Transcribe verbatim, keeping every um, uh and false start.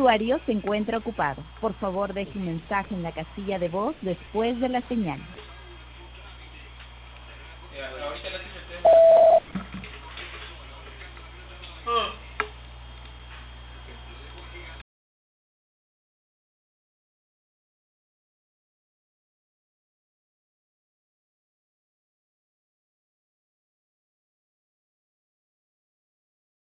usuario se encuentra ocupado. Por favor, deje un mensaje en la casilla de voz después de la señal. Ya, ahorita la